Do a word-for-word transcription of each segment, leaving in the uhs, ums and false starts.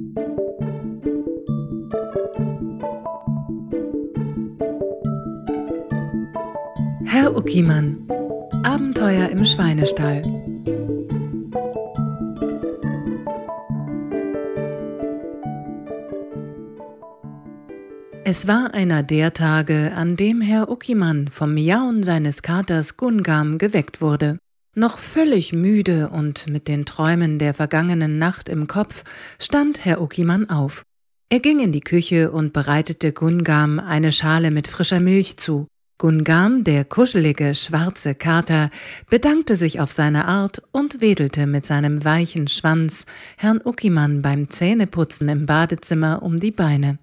Herr Uckimann. Abenteuer im Schweinestall. Es war einer der Tage, an dem Herr Uckimann vom Miauen seines Katers Gungam geweckt wurde. Noch völlig müde und mit den Träumen der vergangenen Nacht im Kopf stand Herr Uckimann auf. Er ging in die Küche und bereitete Gungam eine Schale mit frischer Milch zu. Gungam, der kuschelige, schwarze Kater, bedankte sich auf seine Art und wedelte mit seinem weichen Schwanz Herrn Uckimann beim Zähneputzen im Badezimmer um die Beine.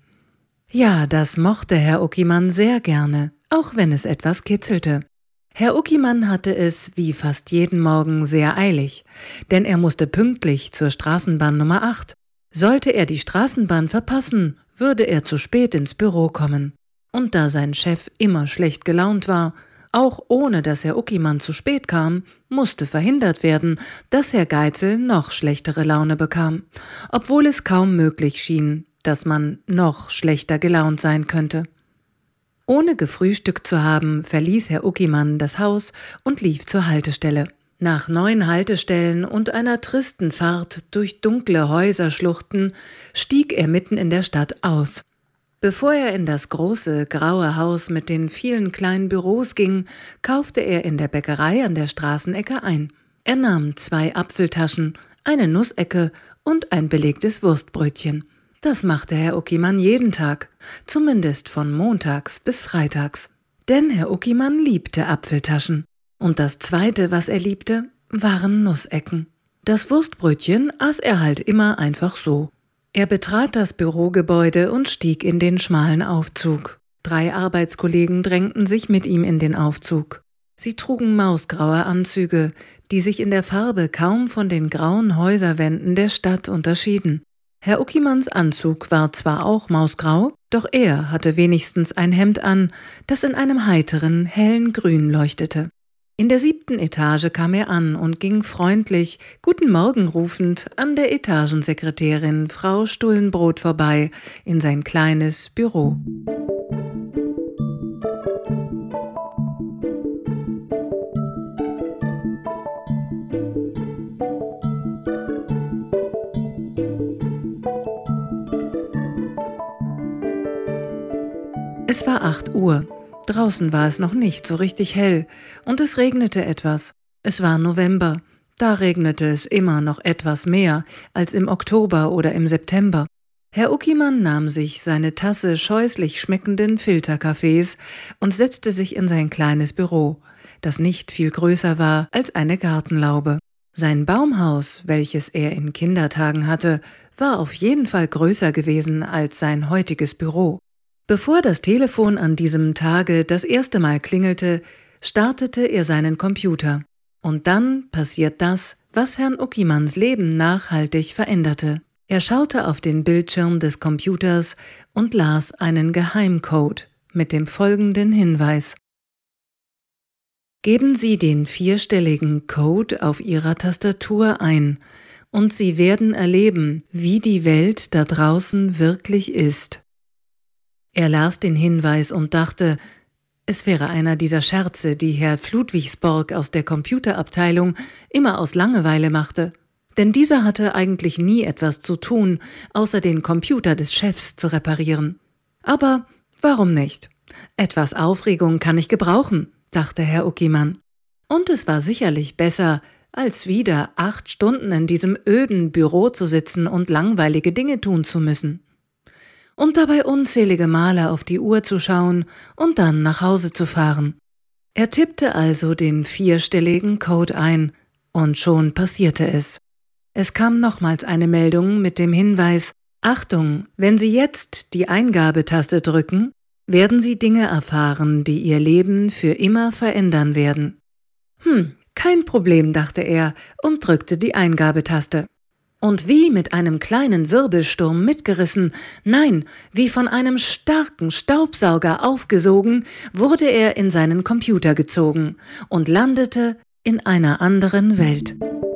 Ja, das mochte Herr Uckimann sehr gerne, auch wenn es etwas kitzelte. Herr Uckimann hatte es, wie fast jeden Morgen, sehr eilig, denn er musste pünktlich zur Straßenbahn Nummer acht. Sollte er die Straßenbahn verpassen, würde er zu spät ins Büro kommen. Und da sein Chef immer schlecht gelaunt war, auch ohne dass Herr Uckimann zu spät kam, musste verhindert werden, dass Herr Geitzel noch schlechtere Laune bekam, obwohl es kaum möglich schien, dass man noch schlechter gelaunt sein könnte. Ohne gefrühstückt zu haben, verließ Herr Uckimann das Haus und lief zur Haltestelle. Nach neun Haltestellen und einer tristen Fahrt durch dunkle Häuserschluchten stieg er mitten in der Stadt aus. Bevor er in das große, graue Haus mit den vielen kleinen Büros ging, kaufte er in der Bäckerei an der Straßenecke ein. Er nahm zwei Apfeltaschen, eine Nussecke und ein belegtes Wurstbrötchen. Das machte Herr Uckimann jeden Tag, zumindest von montags bis freitags. Denn Herr Uckimann liebte Apfeltaschen. Und das Zweite, was er liebte, waren Nussecken. Das Wurstbrötchen aß er halt immer einfach so. Er betrat das Bürogebäude und stieg in den schmalen Aufzug. Drei Arbeitskollegen drängten sich mit ihm in den Aufzug. Sie trugen mausgraue Anzüge, die sich in der Farbe kaum von den grauen Häuserwänden der Stadt unterschieden. Herr Uckimanns Anzug war zwar auch mausgrau, doch er hatte wenigstens ein Hemd an, das in einem heiteren, hellen Grün leuchtete. In der siebten Etage kam er an und ging freundlich, »Guten Morgen« rufend, an der Etagensekretärin Frau Stullenbrot vorbei in sein kleines Büro. Es war acht Uhr. Draußen war es noch nicht so richtig hell und es regnete etwas. Es war November, da regnete es immer noch etwas mehr als im Oktober oder im September. Herr Uckimann nahm sich seine Tasse scheußlich schmeckenden Filterkaffees und setzte sich in sein kleines Büro, das nicht viel größer war als eine Gartenlaube. Sein Baumhaus, welches er in Kindertagen hatte, war auf jeden Fall größer gewesen als sein heutiges Büro. Bevor das Telefon an diesem Tage das erste Mal klingelte, startete er seinen Computer. Und dann passiert das, was Herrn Uckimanns Leben nachhaltig veränderte. Er schaute auf den Bildschirm des Computers und las einen Geheimcode mit dem folgenden Hinweis: Geben Sie den vierstelligen Code auf Ihrer Tastatur ein und Sie werden erleben, wie die Welt da draußen wirklich ist. Er las den Hinweis und dachte, es wäre einer dieser Scherze, die Herr Fludwigsborg aus der Computerabteilung immer aus Langeweile machte. Denn dieser hatte eigentlich nie etwas zu tun, außer den Computer des Chefs zu reparieren. Aber warum nicht? Etwas Aufregung kann ich gebrauchen, dachte Herr Uckimann. Und es war sicherlich besser, als wieder acht Stunden in diesem öden Büro zu sitzen und langweilige Dinge tun zu müssen. Und dabei unzählige Male auf die Uhr zu schauen und dann nach Hause zu fahren. Er tippte also den vierstelligen Code ein, und schon passierte es. Es kam nochmals eine Meldung mit dem Hinweis: Achtung, wenn Sie jetzt die Eingabetaste drücken, werden Sie Dinge erfahren, die Ihr Leben für immer verändern werden. Hm, kein Problem, dachte er und drückte die Eingabetaste. Und wie mit einem kleinen Wirbelsturm mitgerissen, nein, wie von einem starken Staubsauger aufgesogen, wurde er in seinen Computer gezogen und landete in einer anderen Welt.